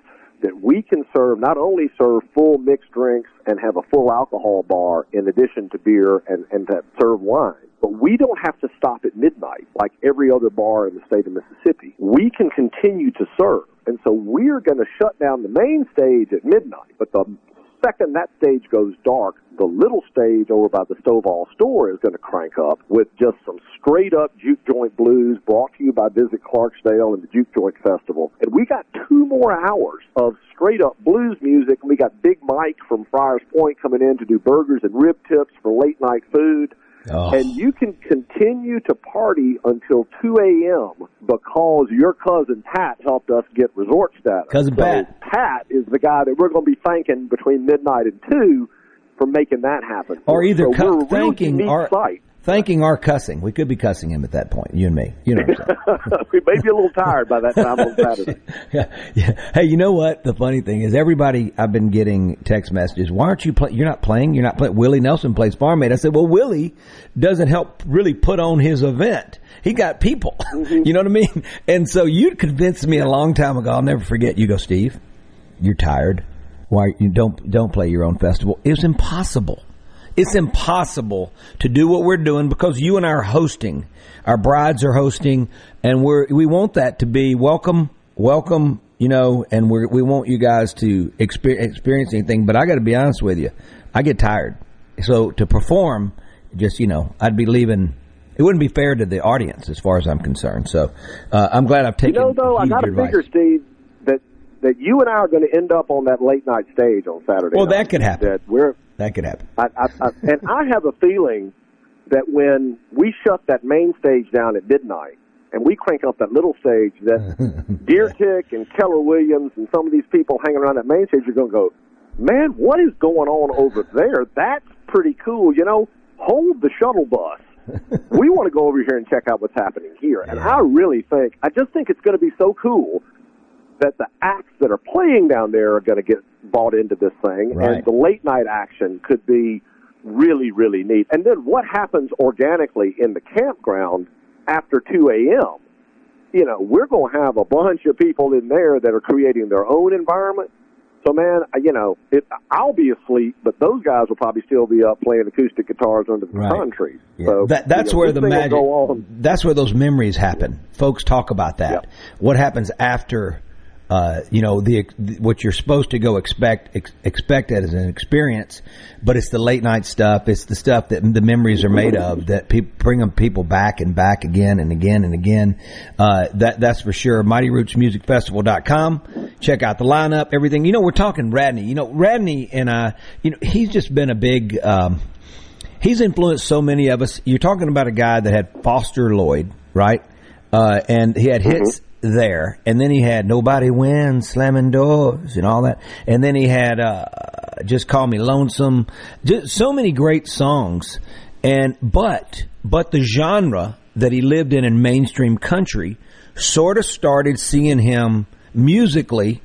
that we can serve, not only serve full mixed drinks and have a full alcohol bar in addition to beer and, and to serve wine, but we don't have to stop at midnight like every other bar in the state of Mississippi. We can continue to serve. And so we're going to shut down the main stage at midnight, but the second that stage goes dark, the little stage over by the Stovall store is going to crank up with just some straight-up juke joint blues brought to you by Visit Clarksdale and the Juke Joint Festival. And we got two more hours of straight-up blues music, and we got Big Mike from Friars Point coming in to do burgers and rib tips for late-night food. Oh. And you can continue to party until two a.m. because your cousin Pat helped us get resort status. Cousin so Pat. Pat is the guy that we're going to be thanking between midnight and two for making that happen. Or either so cu- we're a thanking real our site. thanking our cussing. We could be cussing him at that point, you and me. You know what I'm saying? We may be a little tired by that time on Saturday. yeah, yeah. Hey, you know what? The funny thing is, everybody I've been getting text messages. Why aren't you playing? You're not playing. You're not playing. Willie Nelson plays Farm Aid. I said, well, Willie doesn't help really put on his event. He got people. Mm-hmm. You know what I mean? And so you convinced me a long time ago. I'll never forget. You go, Steve. You're tired. Why you don't don't play your own festival? It's impossible. It's impossible to do what we're doing because you and I are hosting. Our brides are hosting, and we're we want that to be welcome, welcome, you know, and we we want you guys to experience, experience anything. But I got to be honest with you, I get tired. So to perform, just you know, I'd be leaving. It wouldn't be fair to the audience as far as I'm concerned. So uh, I'm glad I've taken. You know, though, I got to figure, Steve, that that you and I are going to end up on that late night stage on Saturday. Well, night. that could happen. That we're. That could happen. I, I, I, and I have a feeling that when we shut that main stage down at midnight and we crank up that little stage, that Deer Tick and Keller Williams and some of these people hanging around that main stage are going to go, man, what is going on over there? That's pretty cool. You know, hold the shuttle bus. We want to go over here and check out what's happening here. And I really think, I just think it's going to be so cool that the acts that are playing down there are going to get bought into this thing, right. And the late night action could be really, really neat. And then what happens organically in the campground after two a.m., you know, we're going to have a bunch of people in there that are creating their own environment. So, man, you know, it, I'll be asleep, but those guys will probably still be up playing acoustic guitars under the right. pine trees. Yeah. So, that, that's you know, where the magic, that's where those memories happen. Folks talk about that. Yep. What happens after... Uh, you know, the, what you're supposed to go expect, ex, expect as an experience, but it's the late night stuff. It's the stuff that the memories are made of that pe- bring them people back and back again and again and again. Uh, that, that's for sure. Mighty Roots Music Festival dot com. Check out the lineup, everything. You know, we're talking Radney. You know, Radney and, uh, you know, he's just been a big, um, he's influenced so many of us. You're talking about a guy that had Foster Lloyd, right? Uh, and he had hits. Mm-hmm. There, and then he had Nobody Wins, Slamming Doors, and all that, and then he had uh, Just Call Me Lonesome, just so many great songs, and but but the genre that he lived in in mainstream country sort of started seeing him musically.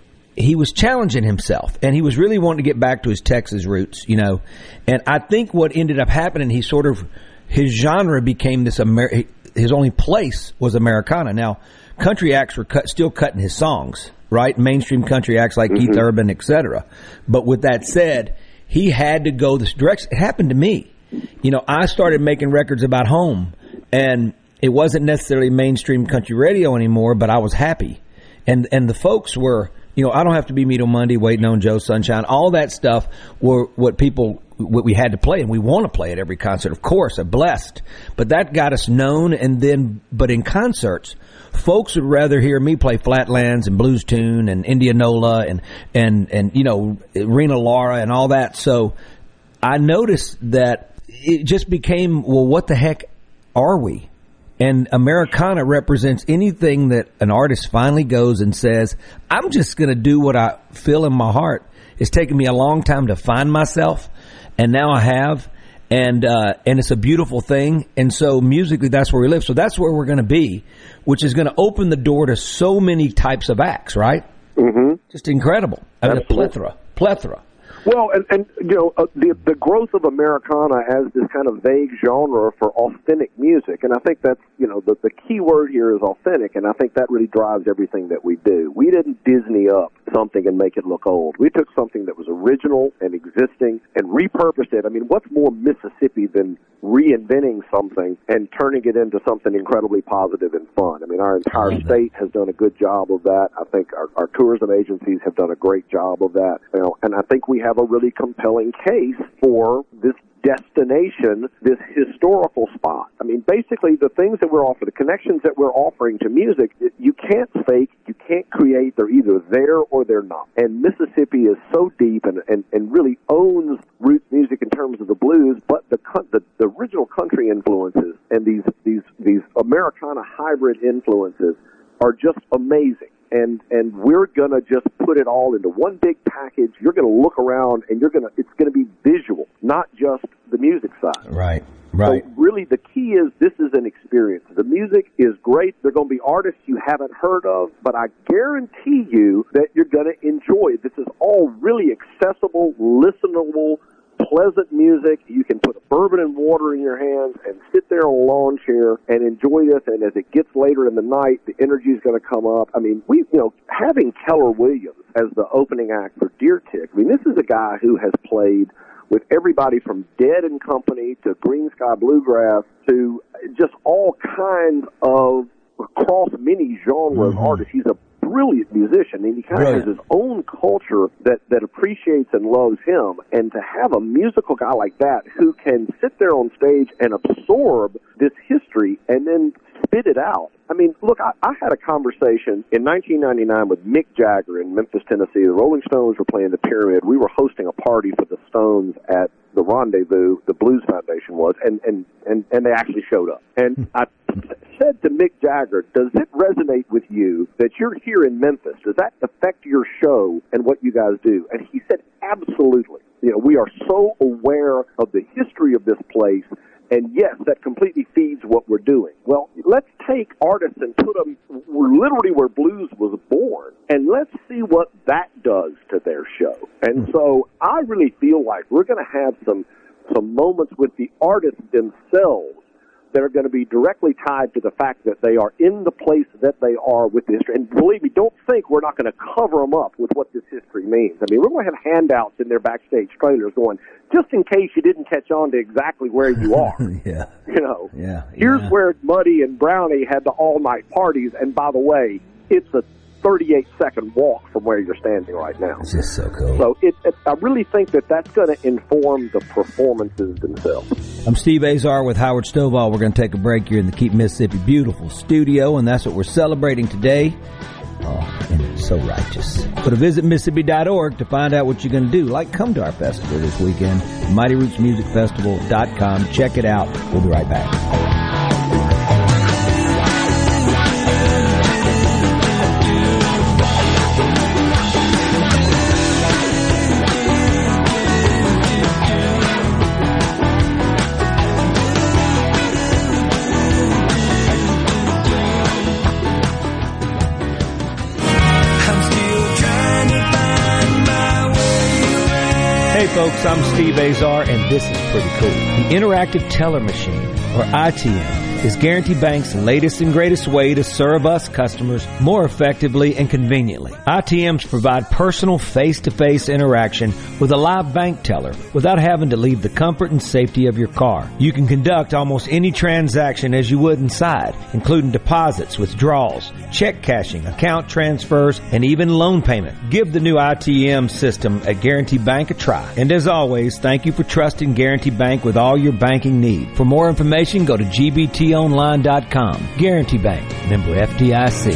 He was challenging himself, and he was really wanting to get back to his Texas roots, you know, and I think what ended up happening, he sort of his genre became this Amer- his only place was Americana. Now, country acts were cut, still cutting his songs, right? Mainstream country acts like mm-hmm. Keith Urban, et cetera. But with that said, he had to go this direction. It happened to me. You know, I started making records about home, and it wasn't necessarily mainstream country radio anymore, but I was happy. And and the folks were, you know, I Don't Have to Be Meat on Monday, Waiting on Joe Sunshine, all that stuff were what people, what we had to play, and we want to play at every concert, of course, are blessed. But that got us known, and then, but in concerts, folks would rather hear me play Flatlands and Blues Tune and Indianola and, and, and, you know, Rena Laura and all that. So I noticed that it just became, well, what the heck are we? And Americana represents anything that an artist finally goes and says, I'm just going to do what I feel in my heart. It's taken me a long time to find myself, and now I have. And uh, and it's a beautiful thing. And so musically, that's where we live. So that's where we're going to be, which is going to open the door to so many types of acts, right? Mm-hmm. Just incredible. I mean, a plethora, plethora. Well, and, and you know, uh, the the growth of Americana as this kind of vague genre for authentic music, and I think that's, you know, the, the key word here is authentic, and I think that really drives everything that we do. We didn't Disney up something and make it look old. We took something that was original and existing and repurposed it. I mean, what's more Mississippi than reinventing something and turning it into something incredibly positive and fun? I mean, our entire state has done a good job of that. I think our, our tourism agencies have done a great job of that. You know, and I think we have a really compelling case for this destination, this historical spot. I mean, basically the things that we're offering, the connections that we're offering to music, you can't fake, you can't create. They're either there or they're not. And Mississippi is so deep and, and, and really owns roots music in terms of the blues, but the, the the original country influences and these these these Americana hybrid influences are just amazing. And and we're gonna just put it all into one big package. You're gonna look around, and you're gonna it's gonna be visual, not just the music side. Right, right. So really, the key is this is an experience. The music is great. There are going to be artists you haven't heard of, but I guarantee you that you're gonna enjoy it. This is all really accessible, listenable, pleasant music. You can put a bourbon and water in your hands and sit there on a lawn chair and enjoy this. And as it gets later in the night, the energy is going to come up. I mean, we, you know, having Keller Williams as the opening act for Deer Tick, I mean, this is a guy who has played with everybody from Dead and Company to Green Sky Bluegrass to just all kinds of across many genres Mm-hmm. artists. He's a brilliant musician, and he kind of has his own culture that, that appreciates and loves him. And to have a musical guy like that who can sit there on stage and absorb this history and then spit it out. I mean, look, I, I had a conversation in nineteen ninety-nine with Mick Jagger in Memphis, Tennessee. The Rolling Stones were playing the Pyramid. We were hosting a party for the Stones at the Rendezvous, the Blues Foundation was, and, and, and, and they actually showed up. And I said to Mick Jagger, does it resonate with you that you're here in Memphis? Does that affect your show and what you guys do? And he said, absolutely. You know, we are so aware of the history of this place, and yes, that completely feeds what we're doing. Well, let's take artists and put them literally where blues was born, and let's see what that does to their show. And so I really feel like we're going to have some some moments with the artists themselves that are going to be directly tied to the fact that they are in the place that they are with the history. And believe me, don't think we're not going to cover them up with what this history means. I mean, we're going to have handouts in their backstage trailers going, just in case you didn't catch on to exactly where you are. yeah. You know, yeah, here's yeah. where Muddy and Brownie had the all-night parties, and by the way, it's a thirty-eight second walk from where you're standing right now. It's just so cool. So it, it, I really think that that's going to inform the performances themselves. I'm Steve Azar with Howard Stovall. We're going to take a break here in the Keep Mississippi Beautiful studio, and that's what we're celebrating today. Oh, and it's so righteous. Go to visit Mississippi dot org to find out what you're going to do. Like, come to our festival this weekend, Mighty Roots Music Festival dot com. Check it out. We'll be right back. Hey folks, I'm Steve Azar, and this is pretty cool. The Interactive Teller Machine, or I T M, is Guaranty Bank's latest and greatest way to serve us customers more effectively and conveniently. I T Ms provide personal face-to-face interaction with a live bank teller without having to leave the comfort and safety of your car. You can conduct almost any transaction as you would inside, including deposits, withdrawals, check cashing, account transfers, and even loan payment. Give the new I T M system at Guaranty Bank a try. And as always, thank you for trusting Guaranty Bank with all your banking needs. For more information, go to G B T online dot com. Guaranty Bank, member F D I C.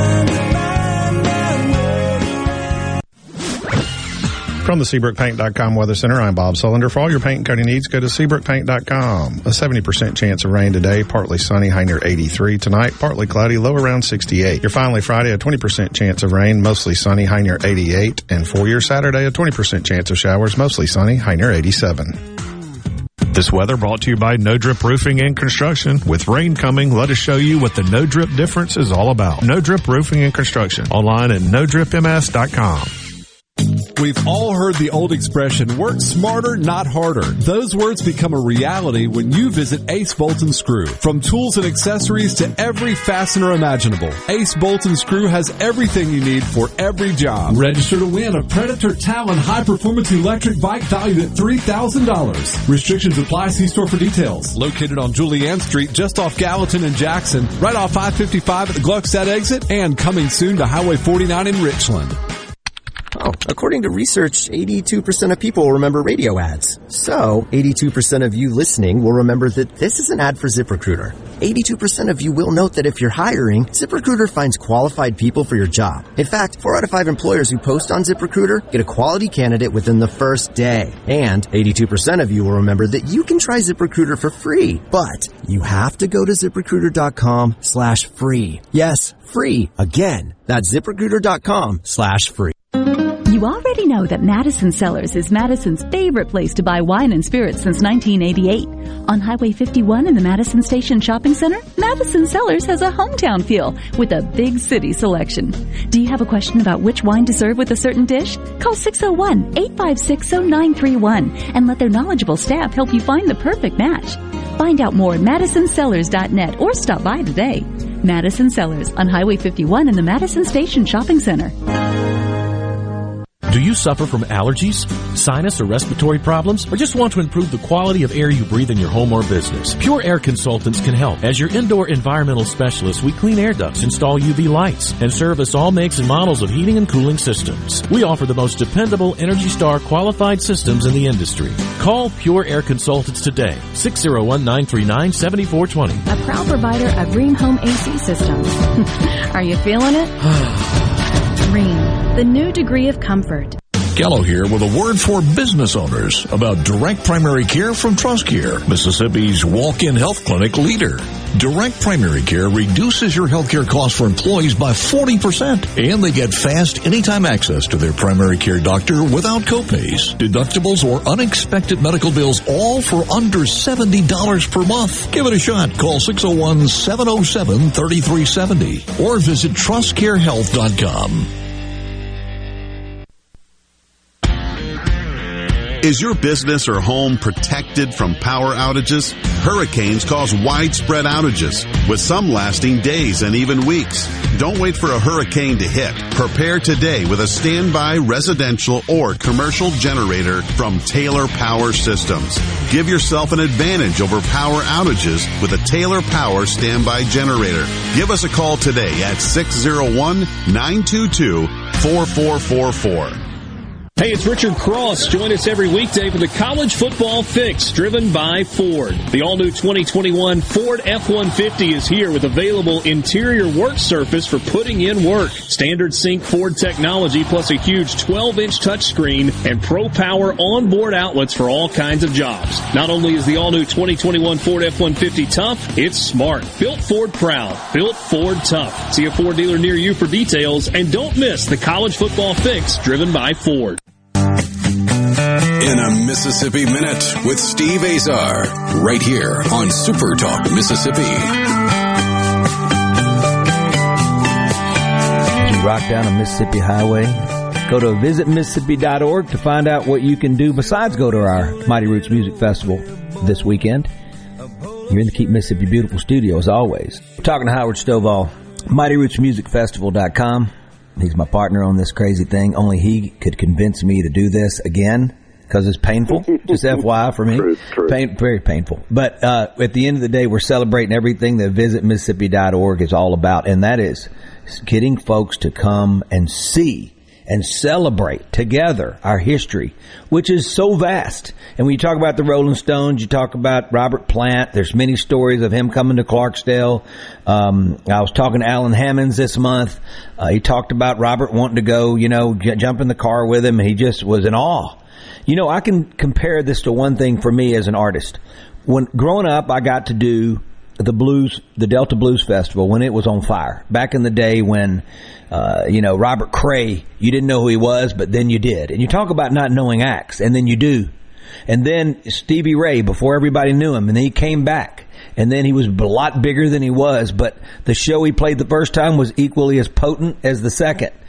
From the Seabrook Paint dot com Weather Center, I'm Bob Sullender. For all your paint and coating needs, go to Seabrook Paint dot com. A seventy percent chance of rain today, partly sunny, high near eighty-three. Tonight, partly cloudy, low around sixty-eight. Your finally Friday, a twenty percent chance of rain, mostly sunny, high near eighty-eight. And for your Saturday, a twenty percent chance of showers, mostly sunny, high near eighty-seven. This weather brought to you by No Drip Roofing and Construction. With rain coming, let us show you what the No Drip difference is all about. No Drip Roofing and Construction. Online at no drip m s dot com. We've all heard the old expression, work smarter, not harder. Those words become a reality when you visit Ace Bolt and Screw. From tools and accessories to every fastener imaginable, Ace Bolt and Screw has everything you need for every job. Register to win a Predator Talon high-performance electric bike valued at three thousand dollars. Restrictions apply. See store for details. Located on Julianne Street, just off Gallatin and Jackson, right off I fifty-five at the Gluckstadt exit, and coming soon to Highway forty-nine in Richland. Oh, according to research, eighty-two percent of people remember radio ads. So, eighty-two percent of you listening will remember that this is an ad for ZipRecruiter. eighty-two percent of you will note that if you're hiring, ZipRecruiter finds qualified people for your job. In fact, four out of five employers who post on ZipRecruiter get a quality candidate within the first day. And eighty-two percent of you will remember that you can try ZipRecruiter for free. But you have to go to ZipRecruiter.com slash free. Yes, free. Again, that's ZipRecruiter.com slash free. You already know that Madison Cellars is Madison's favorite place to buy wine and spirits since nineteen eighty-eight. On Highway fifty-one in the Madison Station Shopping Center, Madison Cellars has a hometown feel with a big city selection. Do you have a question about which wine to serve with a certain dish? Call six oh one, eight five six, oh nine three one and let their knowledgeable staff help you find the perfect match. Find out more at madison cellars dot net or stop by today. Madison Cellars on Highway fifty-one in the Madison Station Shopping Center. Do you suffer from allergies, sinus, or respiratory problems, or just want to improve the quality of air you breathe in your home or business? Pure Air Consultants can help. As your indoor environmental specialist, we clean air ducts, install U V lights, and service all makes and models of heating and cooling systems. We offer the most dependable Energy Star qualified systems in the industry. Call Pure Air Consultants today, six oh one, nine three nine, seven four two zero. A proud provider of Rheem Home A C systems. Are you feeling it? Rheem, the new degree of comfort. Gallo here with a word for business owners about direct primary care from TrustCare, Mississippi's walk-in health clinic leader. Direct primary care reduces your healthcare costs for employees by forty percent, and they get fast, anytime access to their primary care doctor without copays, deductibles, or unexpected medical bills, all for under seventy dollars per month. Give it a shot. Call six oh one, seven oh seven, three three seven oh or visit trust care health dot com. Is your business or home protected from power outages? Hurricanes cause widespread outages, with some lasting days and even weeks. Don't wait for a hurricane to hit. Prepare today with a standby residential or commercial generator from Taylor Power Systems. Give yourself an advantage over power outages with a Taylor Power standby generator. Give us a call today at six oh one, nine two two, four four four four. Hey, it's Richard Cross. Join us every weekday for the College Football Fix, driven by Ford. The all-new twenty twenty-one Ford F one fifty is here with available interior work surface for putting in work. Standard sync Ford technology plus a huge twelve-inch touchscreen and Pro Power onboard outlets for all kinds of jobs. Not only is the all-new twenty twenty-one Ford F one fifty tough, it's smart. Built Ford proud. Built Ford tough. See a Ford dealer near you for details, and don't miss the College Football Fix, driven by Ford. In a Mississippi Minute with Steve Azar, right here on Super Talk Mississippi. As you rock down a Mississippi highway, go to visit mississippi dot org to find out what you can do besides go to our Mighty Roots Music Festival this weekend. You're in the Keep Mississippi Beautiful studio, as always. We're talking to Howard Stovall, mighty roots music festival dot com. He's my partner on this crazy thing. Only he could convince me to do this again, because it's painful. Just F Y I for me. Truth, truth. Pain, very painful. But uh, at the end of the day, we're celebrating everything that visit mississippi dot org is all about, and that is getting folks to come and see and celebrate together our history, which is so vast. And when you talk about the Rolling Stones, you talk about Robert Plant. There's many stories of him coming to Clarksdale. Um, I was talking to Alan Hammonds this month. Uh, he talked about Robert wanting to go, you know, j- jump in the car with him, and he just was in awe. You know, I can compare this to one thing for me as an artist. When growing up, I got to do the blues, the Delta Blues Festival when it was on fire. Back in the day when, uh, you know, Robert Cray, you didn't know who he was, but then you did. And you talk about not knowing acts, and then you do. And then Stevie Ray, before everybody knew him, and then he came back. And then he was a lot bigger than he was, but the show he played the first time was equally as potent as the second.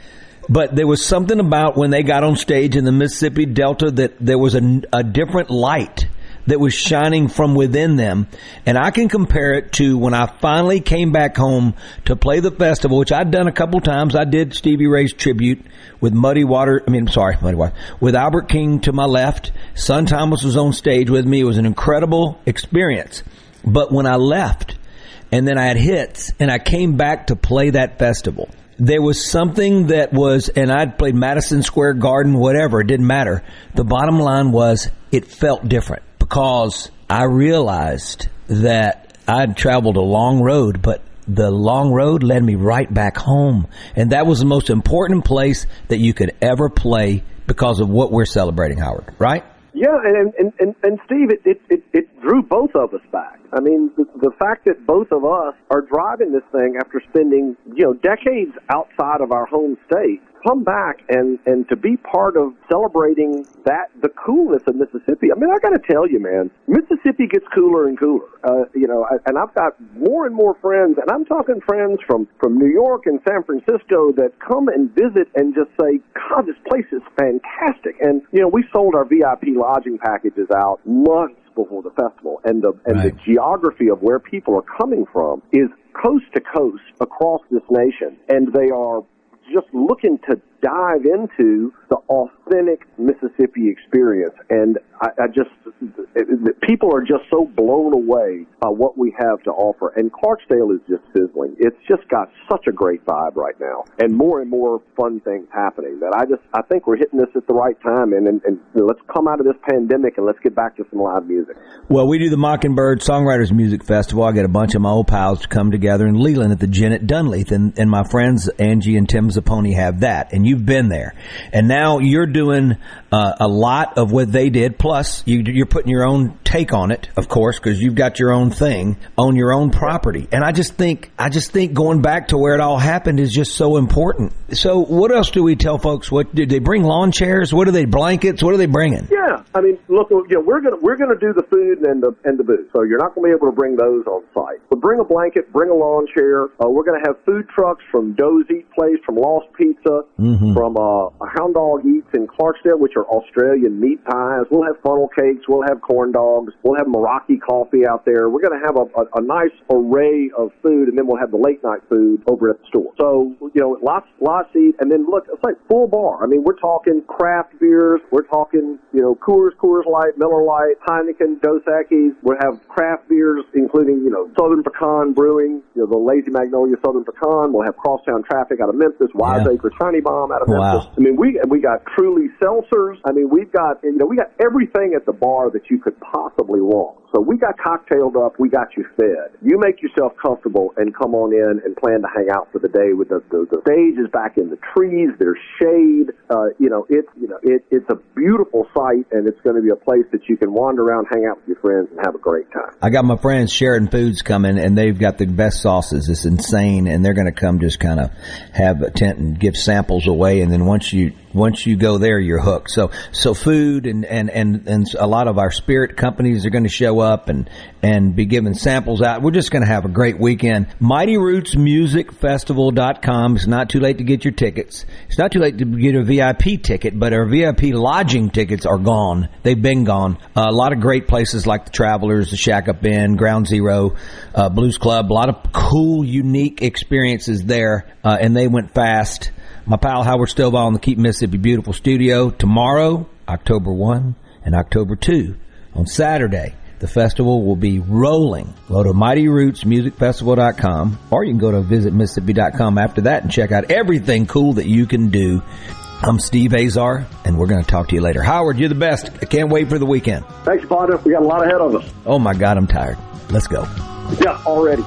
But there was something about when they got on stage in the Mississippi Delta that there was a, a different light that was shining from within them. And I can compare it to when I finally came back home to play the festival, which I'd done a couple times. I did Stevie Ray's tribute with Muddy Water. I mean, sorry, Muddy Water. With Albert King to my left. Son Thomas was on stage with me. It was an incredible experience. But when I left and then I had hits and I came back to play that festival, there was something that was, and I'd played Madison Square Garden, whatever, it didn't matter. The bottom line was it felt different because I realized that I'd traveled a long road, but the long road led me right back home. And that was the most important place that you could ever play because of what we're celebrating, Howard, right? Yeah, and and, and, and Steve, it, it, it, it drew both of us back. I mean, the, the fact that both of us are driving this thing after spending, you know, decades outside of our home state, come back and, and to be part of celebrating that, the coolness of Mississippi. I mean, I got to tell you, man, Mississippi gets cooler and cooler. Uh, you know, and I've got more and more friends, and I'm talking friends from, from New York and San Francisco that come and visit and just say, God, this place is fantastic. And, you know, we sold our V I P lodging packages out months before the festival, and the and right. the geography of where people are coming from is coast to coast across this nation, and they are just looking to dive into the authentic Mississippi experience. And I, I just, it, it, people are just so blown away by what we have to offer. And Clarksdale is just sizzling. It's just got such a great vibe right now, and more and more fun things happening that I just, I think we're hitting this at the right time. And, and, and let's come out of this pandemic and let's get back to some live music. Well, we do the Mockingbird Songwriters Music Festival. I get a bunch of my old pals to come together in Leland at the Janet Dunleith, and, and my friends Angie and Tim Zapponi have that. And you've been there. And now you're doing uh, a lot of what they did, plus you, you're putting your own take on it, of course, because you've got your own thing on your own property. And I just think, I just think going back to where it all happened is just so important. So what else do we tell folks? What did they bring? Lawn chairs? What are they? Blankets? What are they bringing? Yeah, I mean, look, you know, we're gonna we're gonna do the food and the and the booze, so you're not gonna be able to bring those on site. But bring a blanket, bring a lawn chair. Uh, we're gonna have food trucks from Doe's Eat Place, from Lost Pizza, mm-hmm. from uh, Hound Dog Eats in Clarksdale, which are Australian meat pies. We'll have funnel cakes. We'll have corn dogs. We'll have Meraki coffee out there. We're gonna have a, a, a nice array of food, and then we'll have the late night food over at the store. So you know, lots lots to eat, and then look, it's like full bar. I mean, we're talking craft beers. We're talking, you know, Coors, Coors Light, Miller Lite, Heineken, Dos Equis. We'll have craft beers, including, you know, Southern Pecan Brewing, you know, the Lazy Magnolia Southern Pecan. We'll have Crosstown Traffic out of Memphis, Wiseacre yeah. Tiny Bomb out of Memphis. Wow. I mean, we we got Truly seltzers. I mean, we've got, you know, we got everything at the bar that you could possibly want. So we got cocktailed up. We got you fed. You make yourself comfortable and come on in and plan to hang out for the day. With the the, the stage is back in the trees. There's shade. Uh, you know, it's you know it, it's a beautiful sight, and it's going to be a place that you can wander around, hang out with your friends, and have a great time. I got my friends Sheridan Foods coming, and they've got the best sauces. It's insane, and they're going to come just kind of have a tent and give samples away, and then once you once you go there, you're hooked. So so food and and and, and a lot of our spirit companies are going to show up and and be giving samples out. We're just going to have a great weekend. Mighty Roots Music Festival dot com. It's not too late to get your tickets. It's not too late to get a V I P ticket, but our V I P lodging tickets are gone. They've been gone. Uh, a lot of great places like the Travelers, the Shack Up Inn, Ground Zero, uh, Blues Club. A lot of cool, unique experiences there, uh, and they went fast. My pal Howard Stovall in the Keep Mississippi Beautiful studio. Tomorrow, October first and October second, on Saturday, the festival will be rolling. Go to Mighty Roots Music Festival dot com, or you can go to Visit Mississippi dot com after that and check out everything cool that you can do. I'm Steve Azar, and we're going to talk to you later. Howard, you're the best. I can't wait for the weekend. Thanks, partner. We got a lot ahead of us. Oh, my God, I'm tired. Let's go. Yeah, already.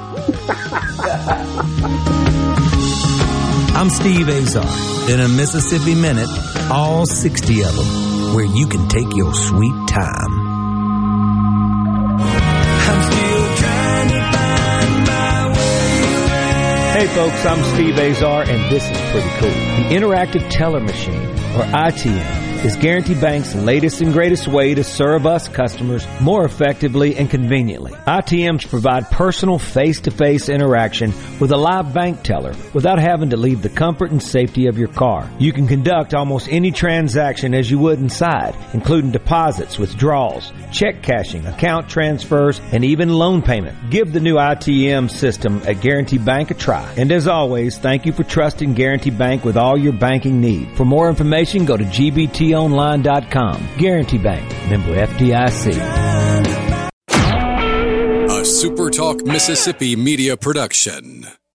I'm Steve Azar. In a Mississippi Minute, all sixty of them, where you can take your sweet time. I'm still trying to find my way around. Hey folks, I'm Steve Azar, and this is pretty cool. The Interactive Teller Machine, or I T M, is Guarantee Bank's latest and greatest way to serve us customers more effectively and conveniently. I T Ms provide personal face-to-face interaction with a live bank teller without having to leave the comfort and safety of your car. You can conduct almost any transaction as you would inside, including deposits, withdrawals, check cashing, account transfers, and even loan payment. Give the new I T M system at Guarantee Bank a try. And as always, thank you for trusting Guarantee Bank with all your banking needs. For more information, go to G B T online dot com. Guarantee Bank, member F D I C. A SuperTalk Mississippi media production.